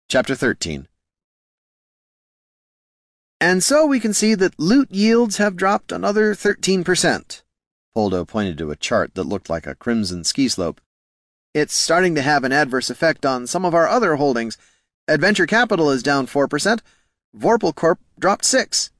Chapter 13. And so we can see that loot yields have dropped another 13%. Poldo pointed to a chart that looked like a crimson ski slope. It's starting to have an adverse effect on some of our other holdings. Adventure Capital is down 4%. Vorpal Corp dropped 6%.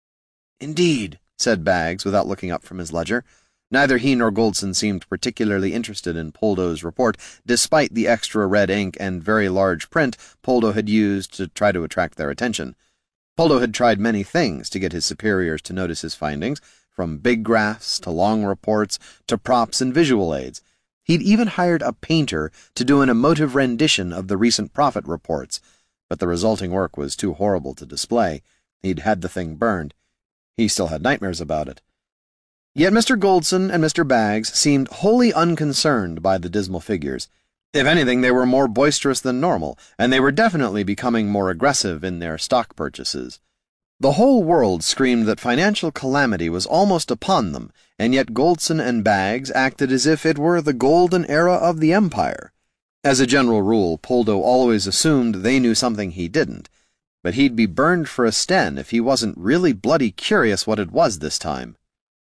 Indeed, said Baggs without looking up from his ledger. Neither he nor Goldson seemed particularly interested in Poldo's report, despite the extra red ink and very large print Poldo had used to try to attract their attention. Poldo had tried many things to get his superiors to notice his findings, from big graphs to long reports to props and visual aids. He'd even hired a painter to do an emotive rendition of the recent profit reports, but the resulting work was too horrible to display. He'd had the thing burned. He still had nightmares about it. Yet Mr. Goldson and Mr. Baggs seemed wholly unconcerned by the dismal figures. If anything, they were more boisterous than normal, and they were definitely becoming more aggressive in their stock purchases. The whole world screamed that financial calamity was almost upon them, and yet Goldson and Baggs acted as if it were the golden era of the empire. As a general rule, Poldo always assumed they knew something he didn't, but he'd be burned for a sten if he wasn't really bloody curious what it was this time.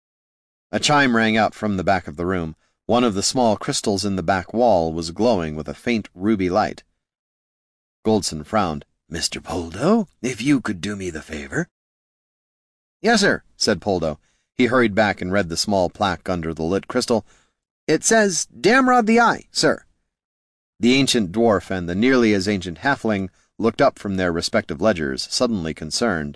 A chime rang out from the back of the room. One of the small crystals in the back wall was glowing with a faint ruby light. Goldson frowned. Mr. Poldo, if you could do me the favor. Yes, sir, said Poldo. He hurried back and read the small plaque under the lit crystal. It says, Damrod the Eye, sir. The ancient dwarf and the nearly as ancient halfling looked up from their respective ledgers, suddenly concerned.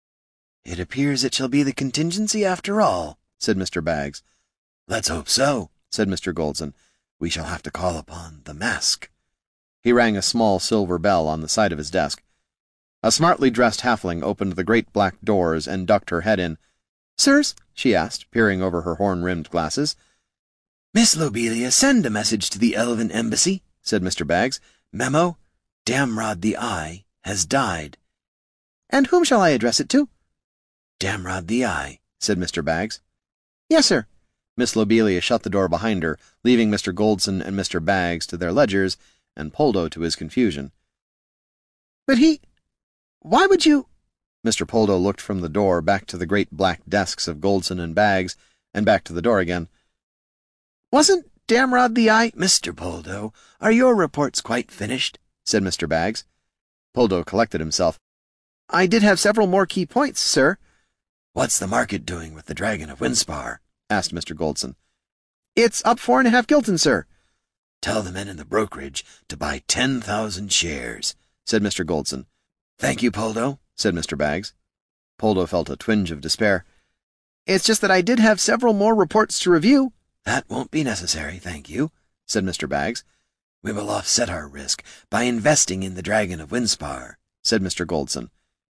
It appears it shall be the contingency after all, said Mr. Baggs. Let's hope so, said Mr. Goldson. We shall have to call upon the mask. He rang a small silver bell on the side of his desk. A smartly dressed halfling opened the great black doors and ducked her head in. Sirs? She asked, peering over her horn-rimmed glasses. Miss Lobelia, send a message to the Elven Embassy, said Mr. Baggs. Memo, Damrod the Eye has died. And whom shall I address it to? Damrod the Eye, said Mr. Baggs. Yes, sir. Miss Lobelia shut the door behind her, leaving Mr. Goldson and Mr. Baggs to their ledgers, and Poldo to his confusion. But why would you— Mr. Poldo looked from the door back to the great black desks of Goldson and Baggs, and back to the door again. Wasn't Damrod the Eye— Mr. Poldo, are your reports quite finished? Said Mr. Baggs. Poldo collected himself. I did have several more key points, sir. What's the market doing with the Dragon of Winspar? Asked Mr. Goldson. It's up 4.5 gilton, sir. Tell the men in the brokerage to buy 10,000 shares, said Mr. Goldson. Thank you, Poldo, said Mr. Baggs. Poldo felt a twinge of despair. It's just that I did have several more reports to review. That won't be necessary, thank you, said Mr. Baggs. We will offset our risk by investing in the Dragon of Winspar, said Mr. Goldson.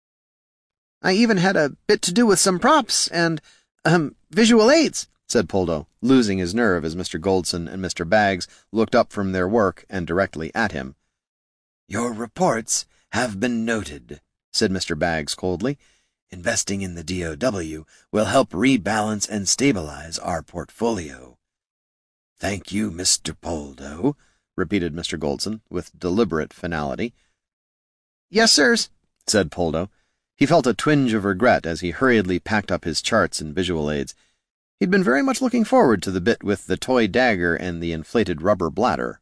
I even had a bit to do with some props and, visual aids, said Poldo, losing his nerve as Mr. Goldson and Mr. Baggs looked up from their work and directly at him. Your reports have been noted, said Mr. Baggs coldly. Investing in the DOW will help rebalance and stabilize our portfolio. Thank you, Mr. Poldo, repeated Mr. Goldson with deliberate finality. Yes, sirs, said Poldo. He felt a twinge of regret as he hurriedly packed up his charts and visual aids. He'd been very much looking forward to the bit with the toy dagger and the inflated rubber bladder.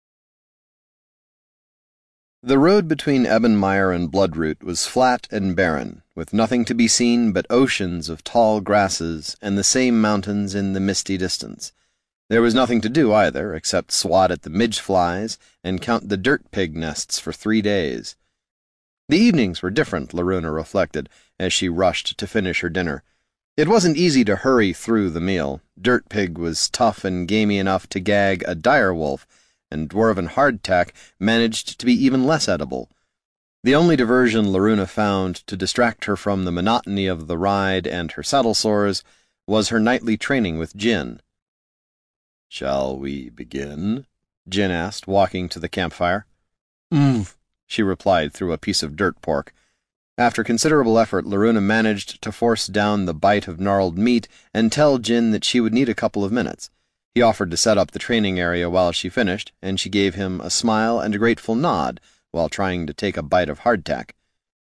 The road between Ebonmire and Bloodroot was flat and barren, with nothing to be seen but oceans of tall grasses and the same mountains in the misty distance. There was nothing to do either, except swat at the midge-flies and count the dirt pig nests for 3 days. The evenings were different, Loruna reflected, as she rushed to finish her dinner. It wasn't easy to hurry through the meal. Dirt pig was tough and gamey enough to gag a dire wolf, and dwarven hardtack managed to be even less edible. The only diversion Loruna found to distract her from the monotony of the ride and her saddle sores was her nightly training with Jin. "Shall we begin?" Jin asked, walking to the campfire. She replied through a piece of dirt pork. After considerable effort, Loruna managed to force down the bite of gnarled meat and tell Jin that she would need a couple of minutes. He offered to set up the training area while she finished, and she gave him a smile and a grateful nod, while trying to take a bite of hardtack.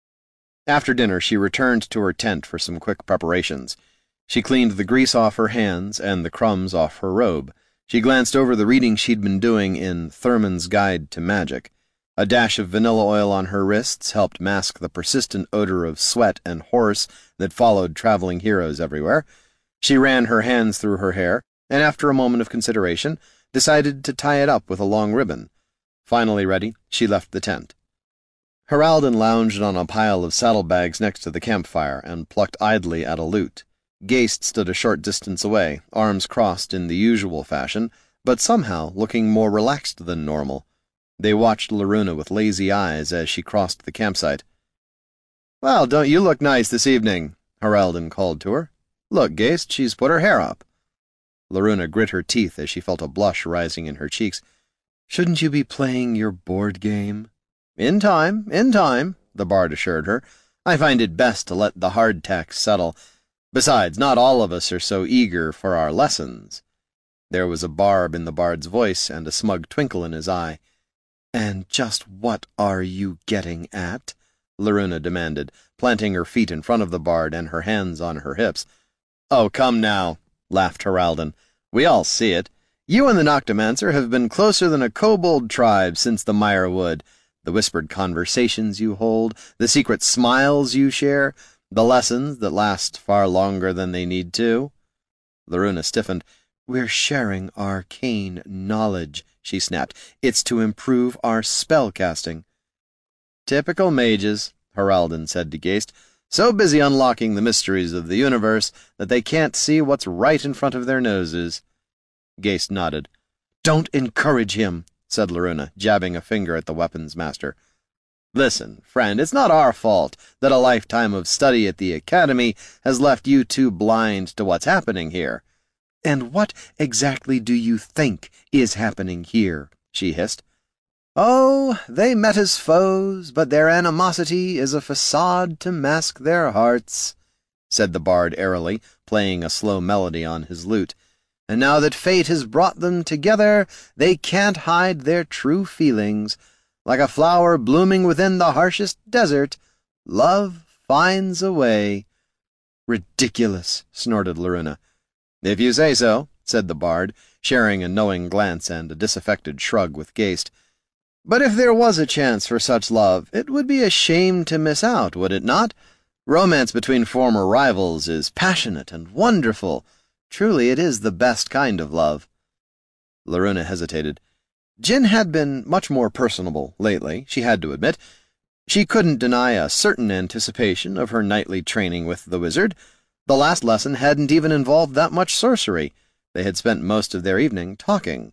After dinner, she returned to her tent for some quick preparations. She cleaned the grease off her hands and the crumbs off her robe. She glanced over the reading she'd been doing in Thurman's Guide to Magic. A dash of vanilla oil on her wrists helped mask the persistent odor of sweat and horse that followed traveling heroes everywhere. She ran her hands through her hair, and after a moment of consideration, decided to tie it up with a long ribbon. Finally ready, she left the tent. Heraldon lounged on a pile of saddlebags next to the campfire and plucked idly at a lute. Geist stood a short distance away, arms crossed in the usual fashion, but somehow looking more relaxed than normal. They watched Loruna with lazy eyes as she crossed the campsite. "Well, don't you look nice this evening?" Heraldon called to her. "Look, Geist, she's put her hair up." Loruna grit her teeth as she felt a blush rising in her cheeks. "Shouldn't you be playing your board game?" In time, the bard assured her. "I find it best to let the hardtack settle. Besides, not all of us are so eager for our lessons." There was a barb in the bard's voice and a smug twinkle in his eye. "And just what are you getting at?" Loruna demanded, planting her feet in front of the bard and her hands on her hips. "Oh, come now," laughed Heraldon. "We all see it. You and the Noctomancer have been closer than a kobold tribe since the Mire Wood. The whispered conversations you hold, the secret smiles you share, the lessons that last far longer than they need to." Loruna stiffened. "We're sharing arcane knowledge," she snapped. "It's to improve our spell-casting." "Typical mages," Heraldon said to Geist, "so busy unlocking the mysteries of the universe that they can't see what's right in front of their noses." Geist nodded. "Don't encourage him," said Loruna, jabbing a finger at the weapons master. "Listen, friend, it's not our fault that a lifetime of study at the Academy has left you too blind to what's happening here." "And what exactly do you think is happening here?" she hissed. "Oh, they met as foes, but their animosity is a facade to mask their hearts," said the bard airily, playing a slow melody on his lute. "And now that fate has brought them together, they can't hide their true feelings. Like a flower blooming within the harshest desert, love finds a way." "Ridiculous," snorted Loruna. "If you say so," said the bard, sharing a knowing glance and a disaffected shrug with Geist. "But if there was a chance for such love, it would be a shame to miss out, would it not? Romance between former rivals is passionate and wonderful. Truly, it is the best kind of love." Loruna hesitated. Jin had been much more personable lately, she had to admit. She couldn't deny a certain anticipation of her nightly training with the wizard. The last lesson hadn't even involved that much sorcery. They had spent most of their evening talking.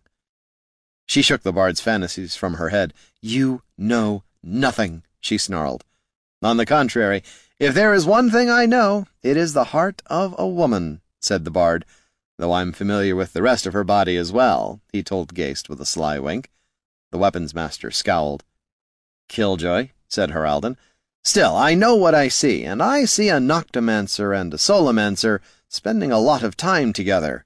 She shook the bard's fantasies from her head. "You know nothing," she snarled. "On the contrary, if there is one thing I know, it is the heart of a woman," said the bard, "though I'm familiar with the rest of her body as well," he told Geist with a sly wink. The weapons master scowled. "Killjoy," said Heraldon. "Still, I know what I see, and I see a Noctomancer and a Solomancer spending a lot of time together."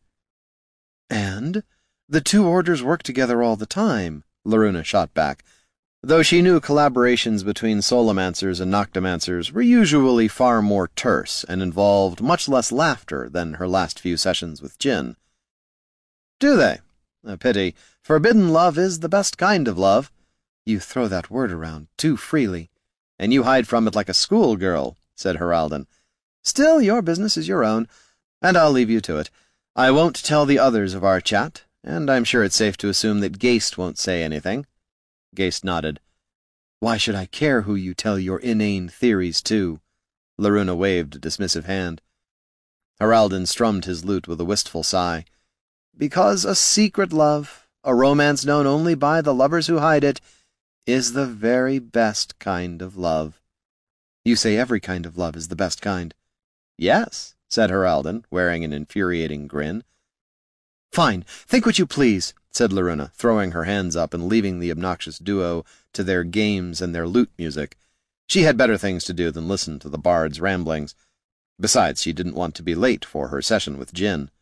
"And the two orders work together all the time," Loruna shot back, though she knew collaborations between Solomancers and Noctomancers were usually far more terse and involved much less laughter than her last few sessions with Jin. "Do they? A pity. Forbidden love is the best kind of love." "You throw that word around too freely." "And you hide from it like a schoolgirl," said Heraldon. "Still, your business is your own, and I'll leave you to it. I won't tell the others of our chat, and I'm sure it's safe to assume that Geist won't say anything." Geist nodded. "Why should I care who you tell your inane theories to?" Loruna waved a dismissive hand. Heraldon strummed his lute with a wistful sigh. "Because a secret love, a romance known only by the lovers who hide it, is the very best kind of love." "You say every kind of love is the best kind." "Yes," said Heraldon, wearing an infuriating grin. "Fine, think what you please," said Loruna, throwing her hands up and leaving the obnoxious duo to their games and their lute music. She had better things to do than listen to the bard's ramblings. Besides, she didn't want to be late for her session with Jin.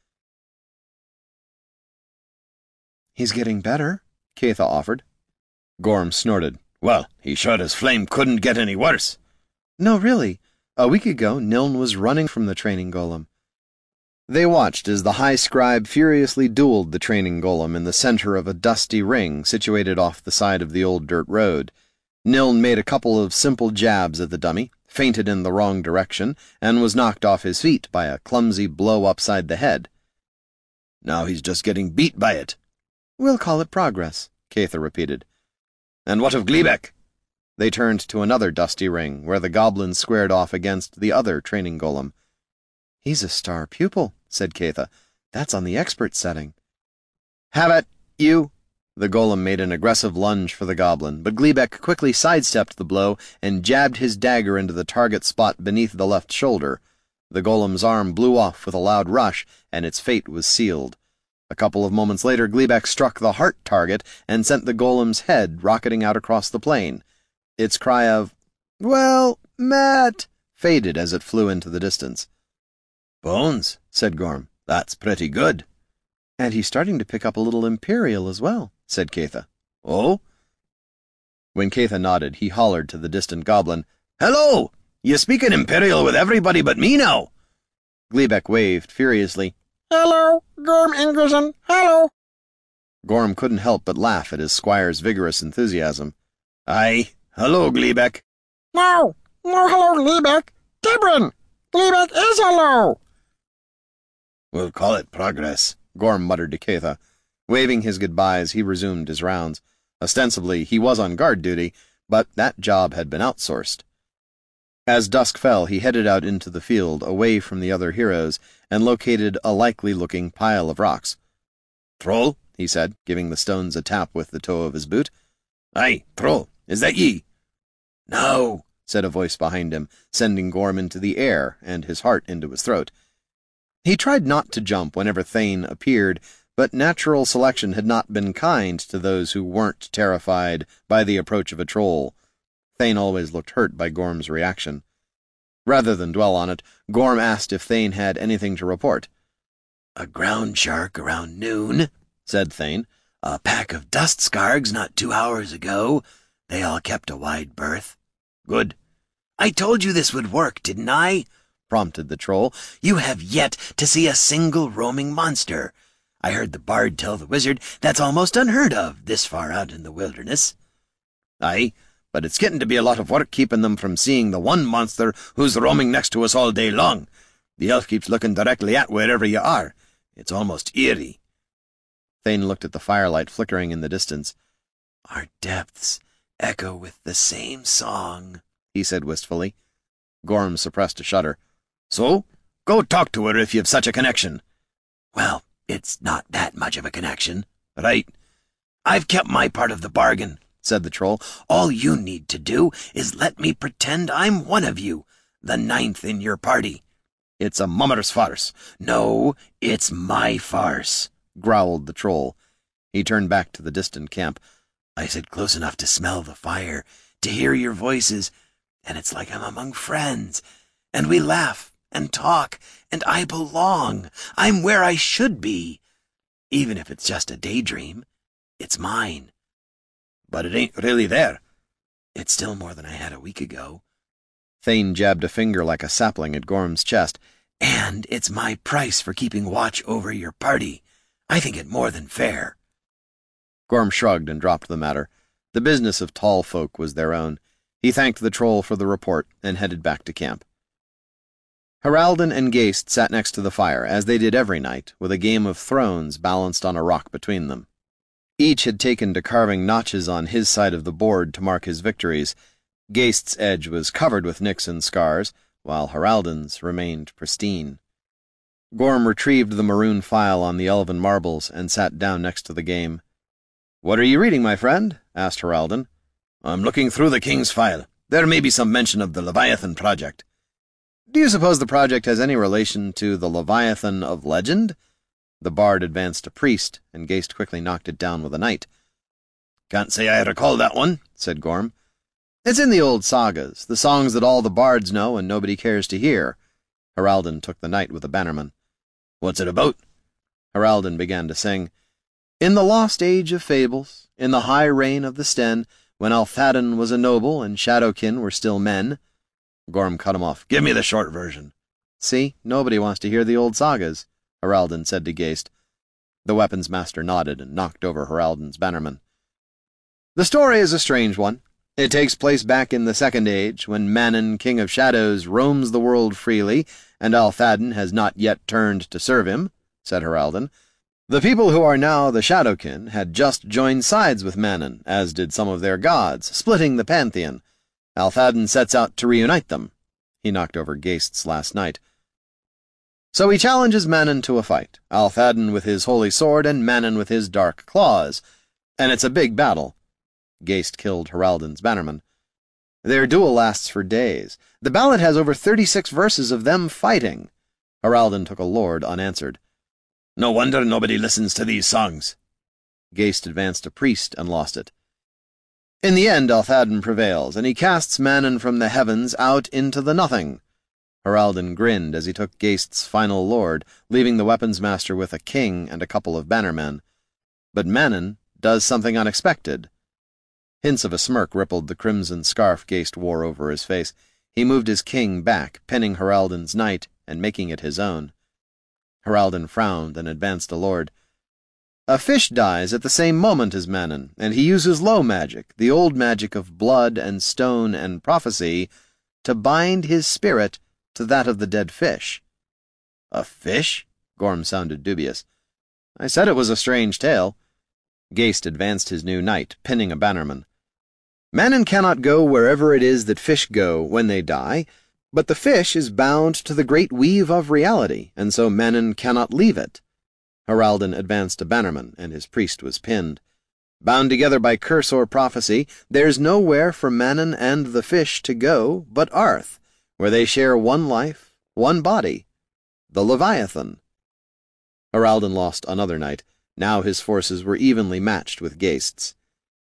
"He's getting better," Keitha offered. Gorm snorted. Well, he sure as flame couldn't get any worse. No, really. A week ago, Niln was running from the training golem. They watched as the High Scribe furiously dueled the training golem in the center of a dusty ring situated off the side of the old dirt road. Niln made a couple of simple jabs at the dummy, fainted in the wrong direction, and was knocked off his feet by a clumsy blow upside the head. Now he's just getting beat by it. We'll call it progress, Cather repeated. And what of Gleebeck? They turned to another dusty ring, where the goblin squared off against the other training golem. He's a star pupil, said Cather. That's on the expert setting. Have it, you! The golem made an aggressive lunge for the goblin, but Gleebeck quickly sidestepped the blow and jabbed his dagger into the target spot beneath the left shoulder. The golem's arm blew off with a loud rush, and its fate was sealed. A couple of moments later, Gleebeck struck the heart target and sent the golem's head rocketing out across the plain. Its cry of, "Well, Matt," faded as it flew into the distance. Bones, said Gorm. That's pretty good. And he's starting to pick up a little Imperial as well, said Cather. Oh? When Cather nodded, he hollered to the distant goblin, Hello! You speaking Imperial with everybody but me now? Gleebeck waved furiously. Hello, Gorm Ingerson, hello. Gorm couldn't help but laugh at his squire's vigorous enthusiasm. Aye, hello, Gleebeck. No, hello, Gleebeck. Dibrin! Gleebeck is hello! We'll call it progress, Gorm muttered to Cather. Waving his goodbyes, he resumed his rounds. Ostensibly, he was on guard duty, but that job had been outsourced. As dusk fell, he headed out into the field, away from the other heroes, and located a likely-looking pile of rocks. Troll, he said, giving the stones a tap with the toe of his boot. Aye, Troll, is that ye? No, said a voice behind him, sending Gorm into the air and his heart into his throat. He tried not to jump whenever Thane appeared, but natural selection had not been kind to those who weren't terrified by the approach of a troll. Thane always looked hurt by Gorm's reaction. Rather than dwell on it, Gorm asked if Thane had anything to report. A ground shark around noon, said Thane. A pack of dust scargs not 2 hours ago. They all kept a wide berth. Good. I told you this would work, didn't I? Prompted the troll. You have yet to see a single roaming monster. I heard the bard tell the wizard that's almost unheard of this far out in the wilderness. Aye, but it's getting to be a lot of work keeping them from seeing the one monster who's roaming next to us all day long. The elf keeps looking directly at wherever you are. It's almost eerie. Thane looked at the firelight flickering in the distance. Our depths echo with the same song, he said wistfully. Gorm suppressed a shudder. So, go talk to her if you've such a connection. Well, it's not that much of a connection. Right. I've kept my part of the bargain, said the troll. All you need to do is let me pretend I'm one of you, the 9th in your party. It's a mummer's farce. No, it's my farce, growled the troll. He turned back to the distant camp. I sit close enough to smell the fire, to hear your voices, and it's like I'm among friends, and we laugh and talk, and I belong. I'm where I should be. Even if it's just a daydream, it's mine. But it ain't really there. It's still more than I had a week ago. Thane jabbed a finger like a sapling at Gorm's chest. And it's my price for keeping watch over your party. I think it more than fair. Gorm shrugged and dropped the matter. The business of tall folk was their own. He thanked the troll for the report and headed back to camp. Haraldin and Geist sat next to the fire, as they did every night, with a game of thrones balanced on a rock between them. Each had taken to carving notches on his side of the board to mark his victories. Geist's edge was covered with nicks and scars, while Haraldin's remained pristine. Gorm retrieved the maroon file on the elven marbles and sat down next to the game. "What are you reading, my friend?" asked Haraldin. "I'm looking through the king's file. There may be some mention of the Leviathan project." "Do you suppose the project has any relation to the Leviathan of legend?" The bard advanced a priest, and Geist quickly knocked it down with a knight. "Can't say I recall that one," said Gorm. "It's in the old sagas, the songs that all the bards know and nobody cares to hear." Haraldin took the knight with a bannerman. "What's it about?" Haraldin began to sing. "In the lost age of fables, in the high reign of the Sten, when Althadden was a noble and Shadowkin were still men. Gorm cut him off. Give me the short version. See, nobody wants to hear the old sagas, Haraldin said to Geist. The weapons master nodded and knocked over Haraldin's bannerman. The story is a strange one. It takes place back in the Second Age, when Manon, King of Shadows, roams the world freely, and Althadden has not yet turned to serve him, said Haraldin. The people who are now the Shadowkin had just joined sides with Manon, as did some of their gods, splitting the pantheon. Althadden sets out to reunite them. He knocked over Geist's last night. So he challenges Manon to a fight, Althadden with his holy sword and Manon with his dark claws. And it's a big battle. Geist killed Haraldin's bannerman. Their duel lasts for days. The ballad has over 36 verses of them fighting. Haraldin took a lord unanswered. No wonder nobody listens to these songs. Geist advanced a priest and lost it. In the end, Althadden prevails, and he casts Manon from the heavens out into the nothing. Haraldin grinned as he took Geist's final lord, leaving the weapons master with a king and a couple of bannermen. But Manon does something unexpected. Hints of a smirk rippled the crimson scarf Geist wore over his face. He moved his king back, pinning Haraldin's knight and making it his own. Haraldin frowned and advanced a lord. A fish dies at the same moment as Manon, and he uses low magic, the old magic of blood and stone and prophecy, to bind his spirit to that of the dead fish. A fish? Gorm sounded dubious. I said it was a strange tale. Geist advanced his new knight, pinning a bannerman. Manon cannot go wherever it is that fish go when they die, but the fish is bound to the great weave of reality, and so Manon cannot leave it. Haraldin advanced a bannerman, and his priest was pinned. Bound together by curse or prophecy, there's nowhere for Manon and the fish to go but Arth, where they share one life, one body, the Leviathan. Haraldin lost another knight. Now his forces were evenly matched with Geist's.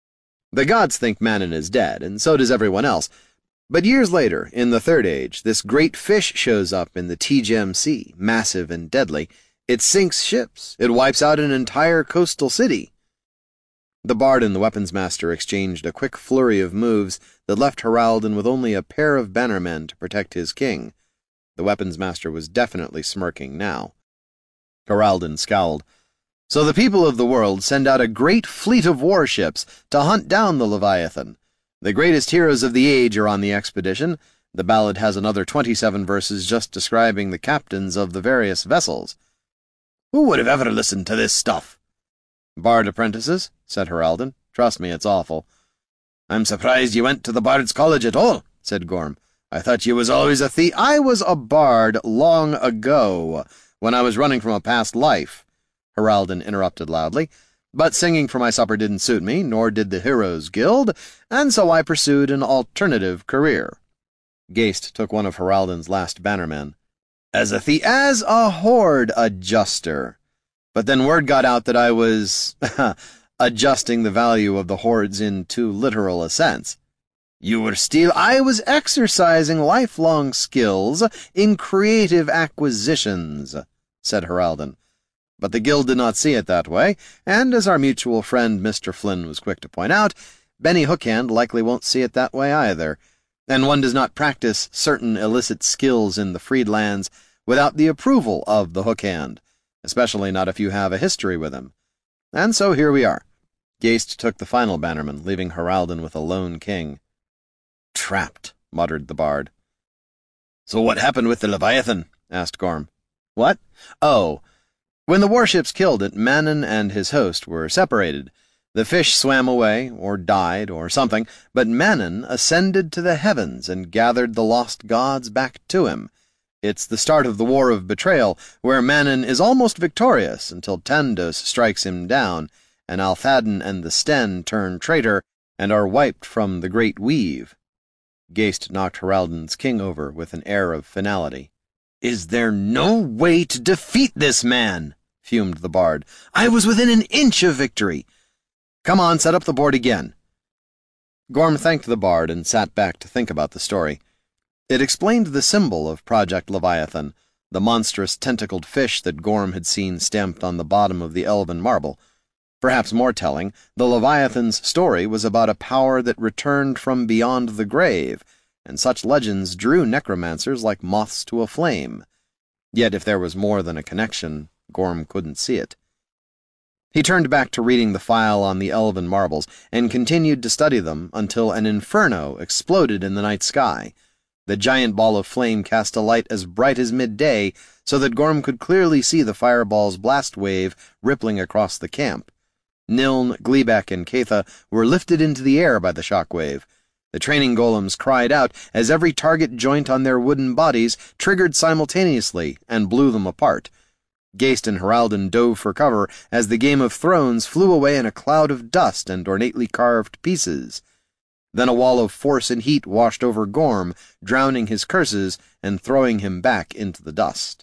The gods think Manon is dead, and so does everyone else. But years later, in the Third Age, this great fish shows up in the Tegem Sea, massive and deadly. It sinks ships. It wipes out an entire coastal city. The bard and the weapons master exchanged a quick flurry of moves that left Haraldin with only a pair of bannermen to protect his king. The weapons master was definitely smirking now. Haraldin scowled. So the people of the world send out a great fleet of warships to hunt down the Leviathan. The greatest heroes of the age are on the expedition. The ballad has another 27 verses just describing the captains of the various vessels. Who would have ever listened to this stuff? Bard apprentices, said Haraldin. Trust me, it's awful. I'm surprised you went to the Bard's College at all, said Gorm. I thought you was always a thief. I was a bard long ago, when I was running from a past life, Haraldin interrupted loudly. But singing for my supper didn't suit me, nor did the Heroes' Guild, and so I pursued an alternative career. Geist took one of Haraldin's last bannermen. As a horde adjuster. But then word got out that I was adjusting the value of the hordes in too literal a sense. I was exercising lifelong skills in creative acquisitions, said Haraldin. But the guild did not see it that way, and as our mutual friend Mr. Flynn was quick to point out, Benny Hookhand likely won't see it that way either, and one does not practice certain illicit skills in the freed lands without the approval of the Hookhand, especially not if you have a history with him. And so here we are. Geist took the final bannerman, leaving Haraldin with a lone king. Trapped, muttered the bard. So what happened with the Leviathan? Asked Gorm. What? Oh, when the warships killed it, Manon and his host were separated. The fish swam away, or died, or something, but Manon ascended to the heavens and gathered the lost gods back to him. It's the start of the War of Betrayal, where Manon is almost victorious until Tandos strikes him down, and Althadden and the Sten turn traitor and are wiped from the Great Weave. Geist knocked Haraldin's king over with an air of finality. Is there no way to defeat this man? Fumed the bard. I was within an inch of victory. Come on, set up the board again. Gorm thanked the bard and sat back to think about the story. It explained the symbol of Project Leviathan, the monstrous tentacled fish that Gorm had seen stamped on the bottom of the elven marble. Perhaps more telling, the Leviathan's story was about a power that returned from beyond the grave, and such legends drew necromancers like moths to a flame. Yet if there was more than a connection, Gorm couldn't see it. He turned back to reading the file on the elven marbles, and continued to study them until an inferno exploded in the night sky. The giant ball of flame cast a light as bright as midday, so that Gorm could clearly see the fireball's blast wave rippling across the camp. Niln, Gleabek, and Catha were lifted into the air by the shockwave. The training golems cried out as every target joint on their wooden bodies triggered simultaneously and blew them apart. Geist and Heraldon dove for cover as the Game of Thrones flew away in a cloud of dust and ornately carved pieces. Then a wall of force and heat washed over Gorm, drowning his curses and throwing him back into the dust.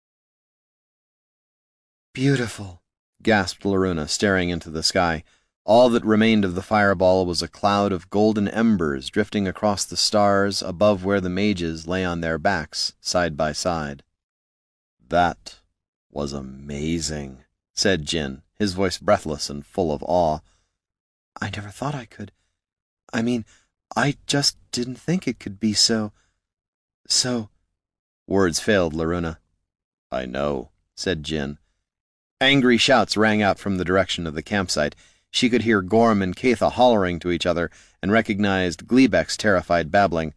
Beautiful, gasped Loruna, staring into the sky. All that remained of the fireball was a cloud of golden embers drifting across the stars above where the mages lay on their backs, side by side. That was amazing, said Jin, his voice breathless and full of awe. I never thought I could. I just didn't think it could be so... Words failed Loruna. I know, said Jin. Angry shouts rang out from the direction of the campsite. She could hear Gorm and Catha hollering to each other, and recognized Gleabek's terrified babbling.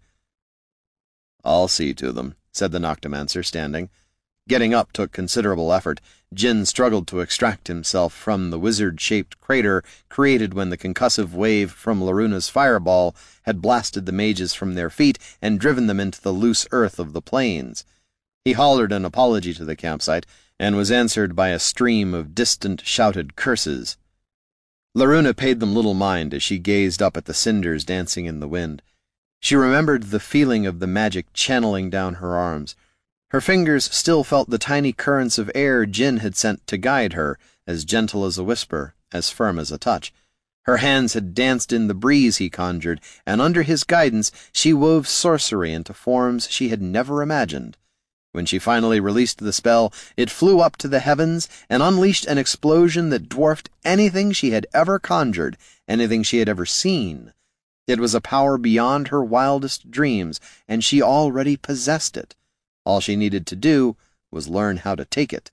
I'll see to them, said the Noctomancer, standing. Getting up took considerable effort. Jin struggled to extract himself from the wizard-shaped crater created when the concussive wave from Loruna's fireball had blasted the mages from their feet and driven them into the loose earth of the plains. He hollered an apology to the campsite, and was answered by a stream of distant, shouted curses. Loruna paid them little mind as she gazed up at the cinders dancing in the wind. She remembered the feeling of the magic channeling down her arms. Her fingers still felt the tiny currents of air Jin had sent to guide her, as gentle as a whisper, as firm as a touch. Her hands had danced in the breeze he conjured, and under his guidance she wove sorcery into forms she had never imagined. When she finally released the spell, it flew up to the heavens and unleashed an explosion that dwarfed anything she had ever conjured, anything she had ever seen. It was a power beyond her wildest dreams, and she already possessed it. All she needed to do was learn how to take it.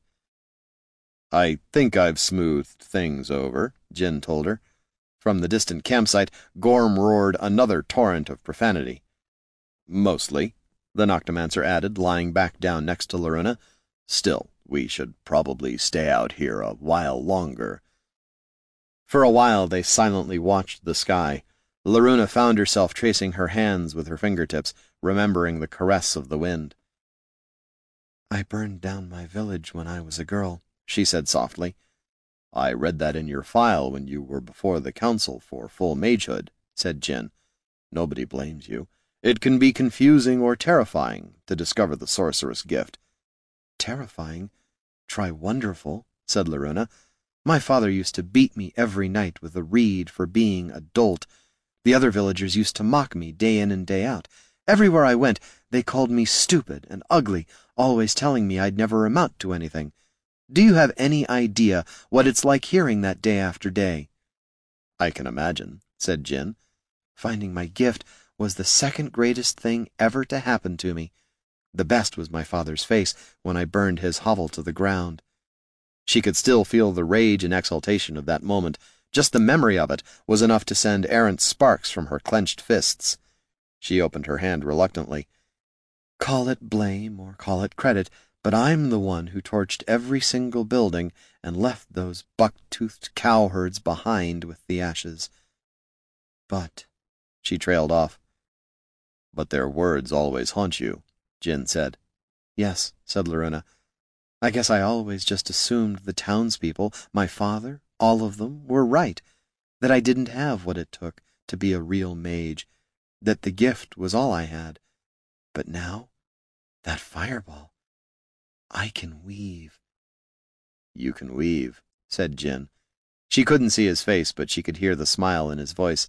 I think I've smoothed things over, Jin told her. From the distant campsite, Gorm roared another torrent of profanity. Mostly, the Noctomancer added, lying back down next to Loruna. Still, we should probably stay out here a while longer. For a while they silently watched the sky. Loruna found herself tracing her hands with her fingertips, remembering the caress of the wind. I burned down my village when I was a girl, she said softly. I read that in your file when you were before the council for full magehood, said Jin. Nobody blames you. It can be confusing or terrifying to discover the sorceress gift. Terrifying? Try wonderful, said Loruna. My father used to beat me every night with a reed for being a dolt. The other villagers used to mock me day in and day out. Everywhere I went, they called me stupid and ugly, always telling me I'd never amount to anything. Do you have any idea what it's like hearing that day after day? I can imagine, said Jin. Finding my gift was the second greatest thing ever to happen to me. The best was my father's face when I burned his hovel to the ground. She could still feel the rage and exultation of that moment. Just the memory of it was enough to send errant sparks from her clenched fists. She opened her hand reluctantly. Call it blame or call it credit, but I'm the one who torched every single building and left those buck-toothed cowherds behind with the ashes. But, she trailed off. But their words always haunt you, Jin said. Yes, said Loruna. I guess I always just assumed the townspeople, my father, all of them, were right, that I didn't have what it took to be a real mage, that the gift was all I had. But now, that fireball, I can weave. You can weave, said Jin. She couldn't see his face, but she could hear the smile in his voice.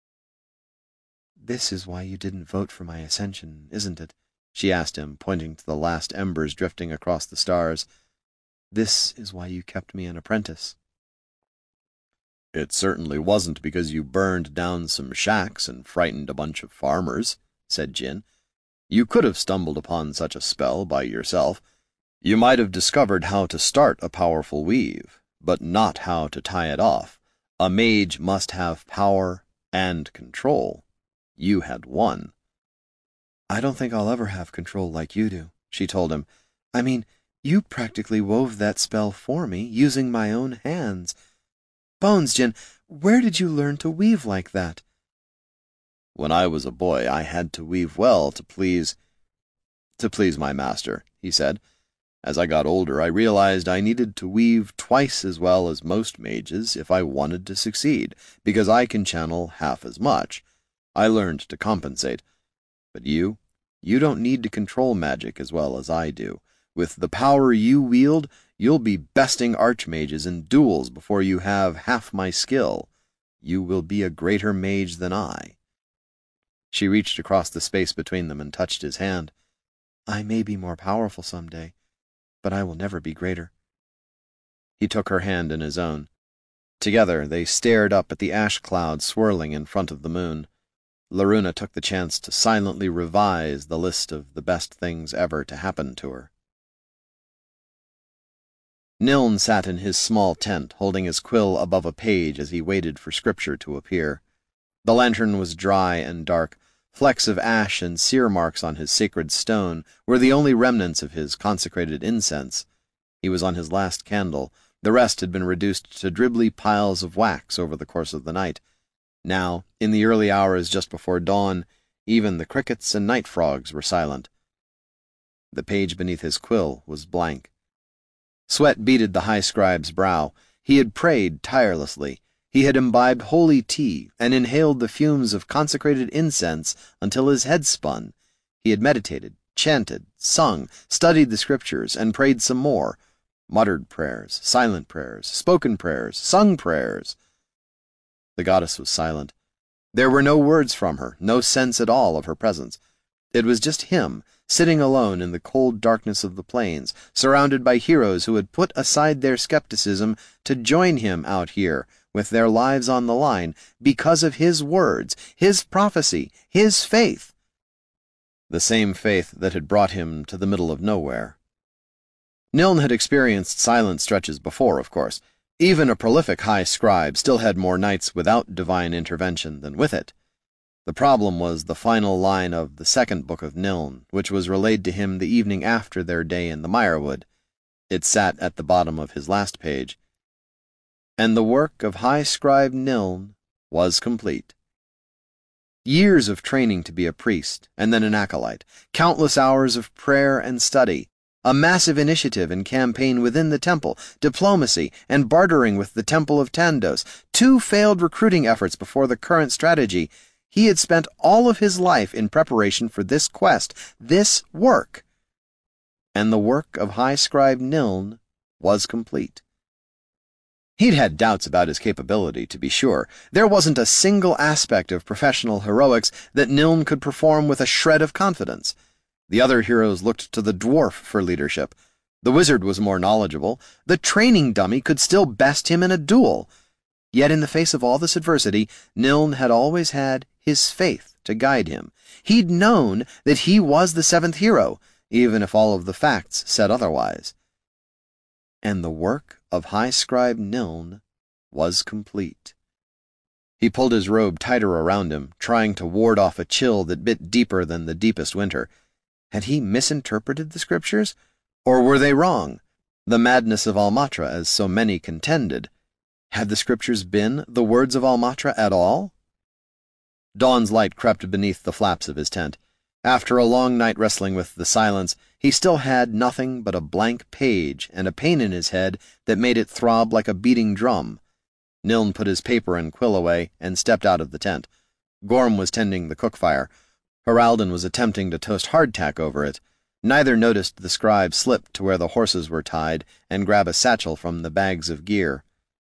This is why you didn't vote for my ascension, isn't it? She asked him, pointing to the last embers drifting across the stars. This is why you kept me an apprentice. It certainly wasn't because you burned down some shacks and frightened a bunch of farmers, said Jin. You could have stumbled upon such a spell by yourself. You might have discovered how to start a powerful weave, but not how to tie it off. A mage must have power and control. You had one. I don't think I'll ever have control like you do, she told him. I mean, you practically wove that spell for me, using my own hands. Bones, Jin, where did you learn to weave like that? When I was a boy, I had to weave well to please my master, he said. As I got older, I realized I needed to weave twice as well as most mages if I wanted to succeed, because I can channel half as much. I learned to compensate. But you don't need to control magic as well as I do. With the power you wield, you'll be besting archmages in duels before you have half my skill. You will be a greater mage than I. She reached across the space between them and touched his hand. I may be more powerful someday, but I will never be greater. He took her hand in his own. Together they stared up at the ash cloud swirling in front of the moon. Loruna took the chance to silently revise the list of the best things ever to happen to her. Niln sat in his small tent, holding his quill above a page as he waited for scripture to appear. The lantern was dry and dark. Flecks of ash and sear marks on his sacred stone were the only remnants of his consecrated incense. He was on his last candle. The rest had been reduced to dribbly piles of wax over the course of the night. Now, in the early hours just before dawn, even the crickets and night frogs were silent. The page beneath his quill was blank. Sweat beaded the high scribe's brow. He had prayed tirelessly. He had imbibed holy tea and inhaled the fumes of consecrated incense until his head spun. He had meditated, chanted, sung, studied the scriptures, and prayed some more. Muttered prayers, silent prayers, spoken prayers, sung prayers. The goddess was silent. There were no words from her, no sense at all of her presence. It was just him, sitting alone in the cold darkness of the plains, surrounded by heroes who had put aside their skepticism to join him out here, with their lives on the line, because of his words, his prophecy, his faith. The same faith that had brought him to the middle of nowhere. Niln had experienced silent stretches before, of course. Even a prolific high scribe still had more nights without divine intervention than with it. The problem was the final line of the second book of Niln, which was relayed to him the evening after their day in the Mirewood. It sat at the bottom of his last page. And the work of High Scribe Niln was complete. Years of training to be a priest, and then an acolyte, countless hours of prayer and study, a massive initiative and campaign within the temple, diplomacy, and bartering with the Temple of Tandos, 2 failed recruiting efforts before the current strategy. He had spent all of his life in preparation for this quest, this work. And the work of High Scribe Niln was complete. He'd had doubts about his capability, to be sure. There wasn't a single aspect of professional heroics that Niln could perform with a shred of confidence. The other heroes looked to the dwarf for leadership. The wizard was more knowledgeable. The training dummy could still best him in a duel. Yet in the face of all this adversity, Niln had always had his faith to guide him. He'd known that he was the 7th hero, even if all of the facts said otherwise. And the work of High Scribe Niln was complete. He pulled his robe tighter around him, trying to ward off a chill that bit deeper than the deepest winter. Had he misinterpreted the scriptures? Or were they wrong? The madness of Almatra, as so many contended. Had the scriptures been the words of Almatra at all? Dawn's light crept beneath the flaps of his tent. After a long night wrestling with the silence, he still had nothing but a blank page and a pain in his head that made it throb like a beating drum. Niln put his paper and quill away and stepped out of the tent. Gorm was tending the cook fire. Heraldon was attempting to toast hardtack over it. Neither noticed the scribe slip to where the horses were tied and grab a satchel from the bags of gear.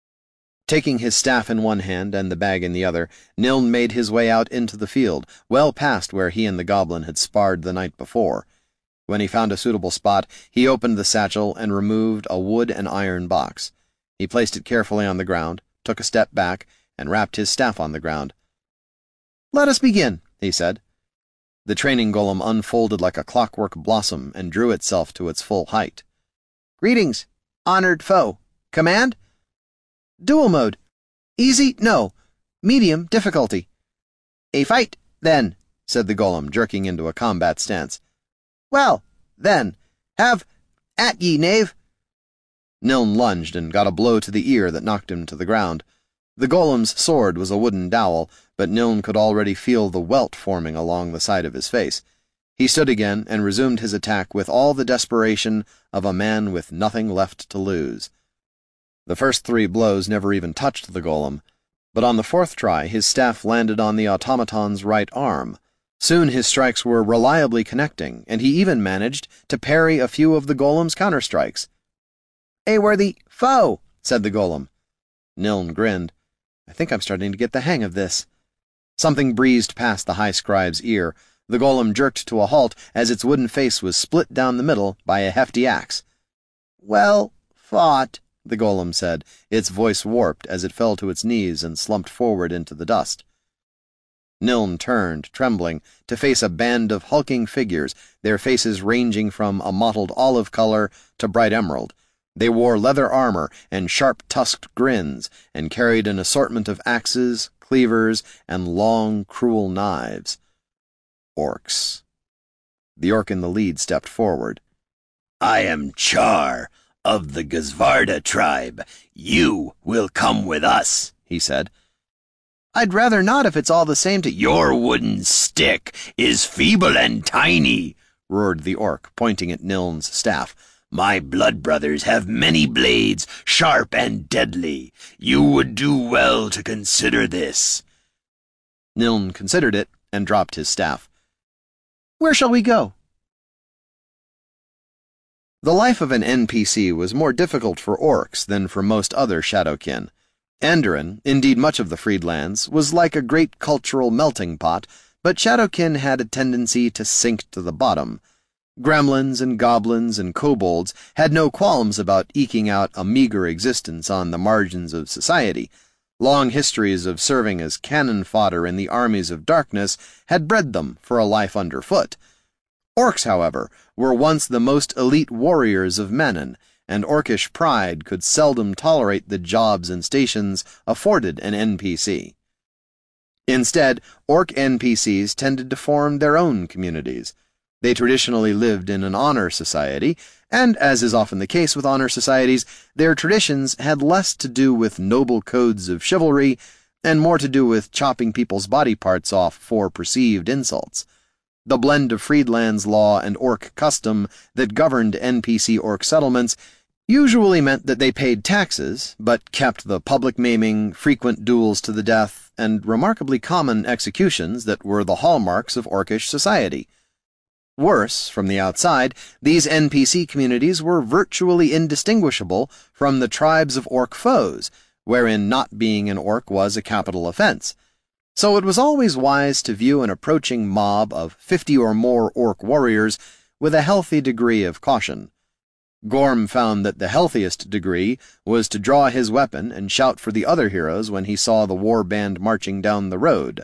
Taking his staff in one hand and the bag in the other, Niln made his way out into the field, well past where he and the goblin had sparred the night before. When he found a suitable spot, he opened the satchel and removed a wood and iron box. He placed it carefully on the ground, took a step back, and rapped his staff on the ground. "Let us begin," he said. The training golem unfolded like a clockwork blossom and drew itself to its full height. "Greetings, honored foe. Command? Dual mode. Easy, no. Medium difficulty." "A fight, then," said the golem, jerking into a combat stance. "Well, then, have at ye, knave." Niln lunged and got a blow to the ear that knocked him to the ground. The golem's sword was a wooden dowel, but Niln could already feel the welt forming along the side of his face. He stood again and resumed his attack with all the desperation of a man with nothing left to lose. The first 3 blows never even touched the golem, but on the 4th try his staff landed on the automaton's right arm. Soon his strikes were reliably connecting, and he even managed to parry a few of the golem's counterstrikes. "A worthy foe," said the golem. Niln grinned. "I think I'm starting to get the hang of this." Something breezed past the high scribe's ear. The golem jerked to a halt as its wooden face was split down the middle by a hefty axe. "Well fought," the golem said, its voice warped as it fell to its knees and slumped forward into the dust. Niln turned, trembling, to face a band of hulking figures, their faces ranging from a mottled olive color to bright emerald. They wore leather armor and sharp-tusked grins, and carried an assortment of axes, cleavers, and long, cruel knives. Orcs. The orc in the lead stepped forward. "I am Char, of the Gazvarda tribe. You will come with us," he said. "I'd rather not if it's all the same to "Your wooden stick is feeble and tiny," roared the orc, pointing at Niln's staff. "My blood brothers have many blades, sharp and deadly. You would do well to consider this." Niln considered it and dropped his staff. "Where shall we go?" The life of an NPC was more difficult for orcs than for most other Shadowkin. Andoran, indeed much of the Freedlands, was like a great cultural melting pot, but Shadowkin had a tendency to sink to the bottom. Gremlins and goblins and kobolds had no qualms about eking out a meager existence on the margins of society. Long histories of serving as cannon fodder in the armies of darkness had bred them for a life underfoot. Orcs, however, were once the most elite warriors of Menon, and orcish pride could seldom tolerate the jobs and stations afforded an NPC. Instead, orc NPCs tended to form their own communities. They traditionally lived in an honor society, and, as is often the case with honor societies, their traditions had less to do with noble codes of chivalry and more to do with chopping people's body parts off for perceived insults. The blend of Freedlands law and orc custom that governed NPC orc settlements usually meant that they paid taxes, but kept the public maiming, frequent duels to the death, and remarkably common executions that were the hallmarks of orcish society. Worse, from the outside, these NPC communities were virtually indistinguishable from the tribes of orc foes, wherein not being an orc was a capital offense. So it was always wise to view an approaching mob of 50 or more orc warriors with a healthy degree of caution. Gorm found that the healthiest degree was to draw his weapon and shout for the other heroes when he saw the war band marching down the road.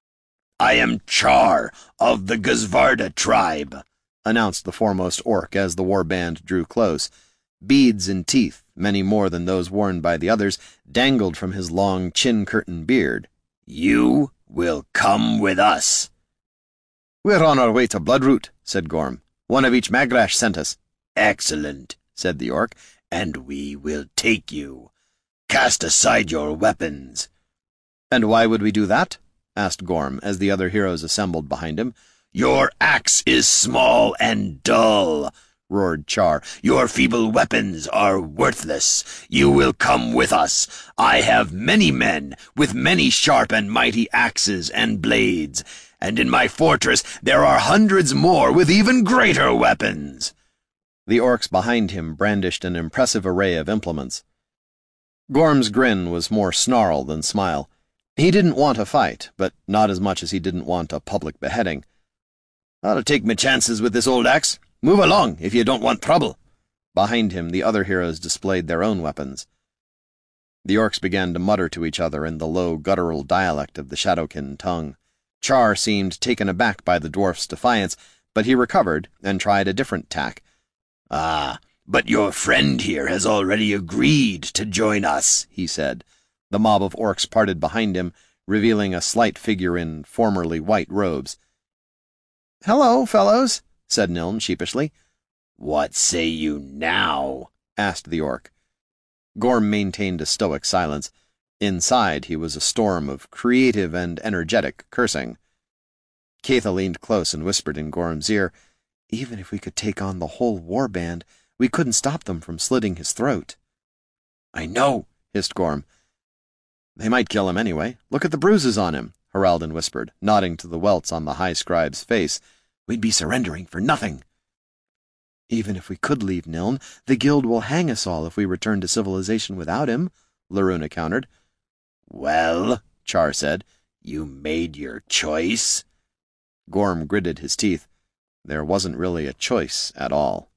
"I am Char, of the Gazvarda tribe," announced the foremost orc as the war band drew close. Beads and teeth, many more than those worn by the others, dangled from his long chin-curtain beard. "You will come with us." "We're on our way to Bloodroot," said Gorm. "One of each Magrash sent us." "Excellent," said the orc, "and we will take you. Cast aside your weapons." "And why would we do that?" asked Gorm as the other heroes assembled behind him. "Your axe is small and dull," roared Char. "Your feeble weapons are worthless. You will come with us. I have many men with many sharp and mighty axes and blades, and in my fortress there are hundreds more with even greater weapons." The orcs behind him brandished an impressive array of implements. Gorm's grin was more snarl than smile. He didn't want a fight, but not as much as he didn't want a public beheading. "I'll take my chances with this old axe. Move along if you don't want trouble." Behind him, the other heroes displayed their own weapons. The orcs began to mutter to each other in the low, guttural dialect of the Shadowkin tongue. Char seemed taken aback by the dwarf's defiance, but he recovered and tried a different tack. "Ah, but your friend here has already agreed to join us," he said. The mob of orcs parted behind him, revealing a slight figure in formerly white robes. "Hello, fellows," said Niln sheepishly. "What say you now?" asked the orc. Gorm maintained a stoic silence. Inside, he was a storm of creative and energetic cursing. Keitha leaned close and whispered in Gorm's ear, "Even if we could take on the whole war band, we couldn't stop them from slitting his throat." "I know," hissed Gorm. "They might kill him anyway. Look at the bruises on him," Haraldin whispered, nodding to the welts on the High Scribe's face. "We'd be surrendering for nothing." "Even if we could leave Niln, the guild will hang us all if we return to civilization without him," Loruna countered. "Well," Char said, "you made your choice." Gorm gritted his teeth. There wasn't really a choice at all.